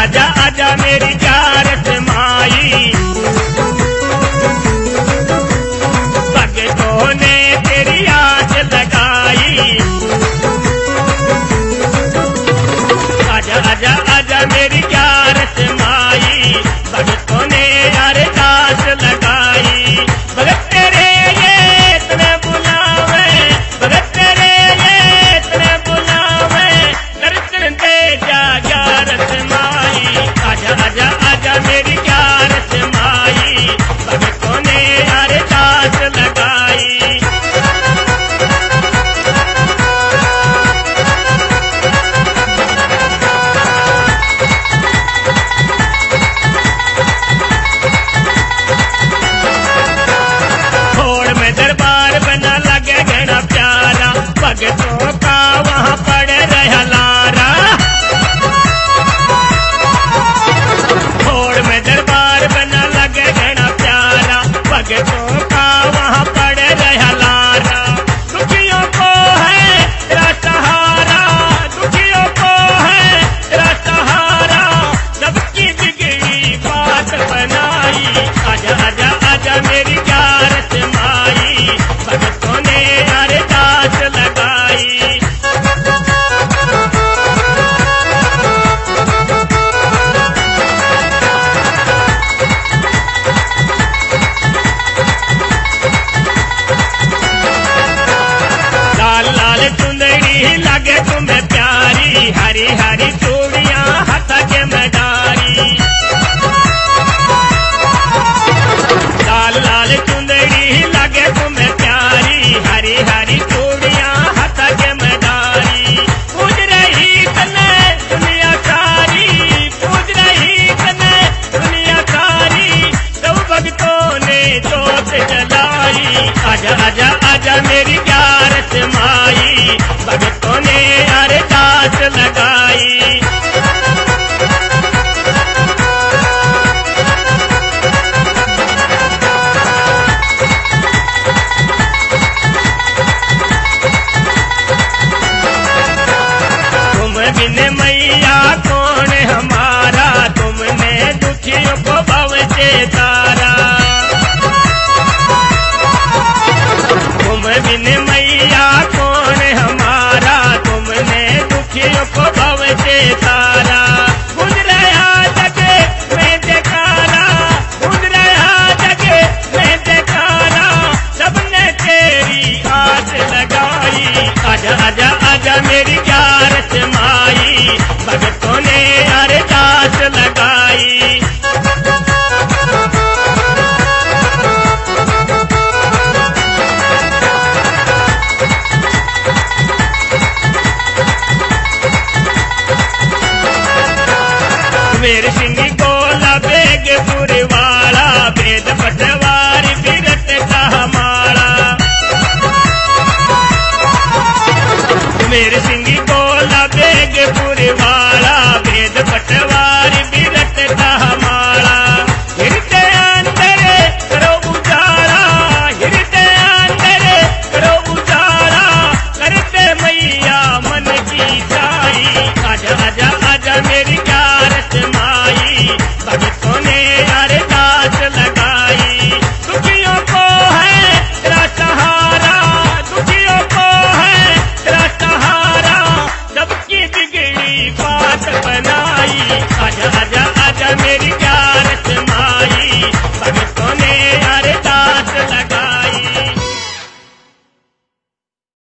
आजा आजा मेरी प्यारत माई, भगतों ने तेरी आस लगाई। आजा आजा आजा मेरी प्यारत माई, भगतों ने अरदास लगाई। भगत तेरे ये इतने बुलावे, भगत तेरे ये इतने बुलावे, दर्शन दे जा ग्यारत माई। आजा आजा आजा मेरी ग्यारत माई, भगतों ने अरदास लगाई। होड़ में दरबार बना लगे घना प्यारा, भगतों का वहाँ पड़े रहा लारा। होड़ में दरबार बना लगे घना प्यारा, भगतों का वहाँ पड़े रहा लारा। दुखियों को है तेरा सहारा, दुखियों को है तेरा सहारा, सबकी बिगड़ी बात बनाई। आजा आजा आजा मेरी ग्यारत माई, भगतों ने अरदास लगाई। लाल लाल चुंदड़ी लगे तुम्हें प्यारी, हरी हरी चूड़ियां हाथ के मदारी। लाल लाल चुंदड़ी लगे तुम्हें प्यारी, हरी हरी चूड़ियां हाथ के मदारी। पूज रही तने दुनिया सारी, पूज रही तने दुनिया सारी, सब भक्तों ने जोत जलाई। आजा आजा आजा मेरी ग्यारत माई, भगतों ने अरदास लगाई। तुम बिन मैया कौन हमारा, तुमने दुखियों को भव से तारा। तुम बिन मैया कौन हमारा, तुमने दुखियों को भव से तारा। बुझ रहा जगे मैं जयकारा, बुझ रहा जगे मैं जयकारा, सबने तेरी आस लगाई। आजा आजा आजा मेरी ग्यारत माई, भगतों ने अरदास लगाई। मेरे सिंह गोला बेगपुर वाला, वेद पटवारी बिरट का माला। मेरे सिंह गोला बेगपुर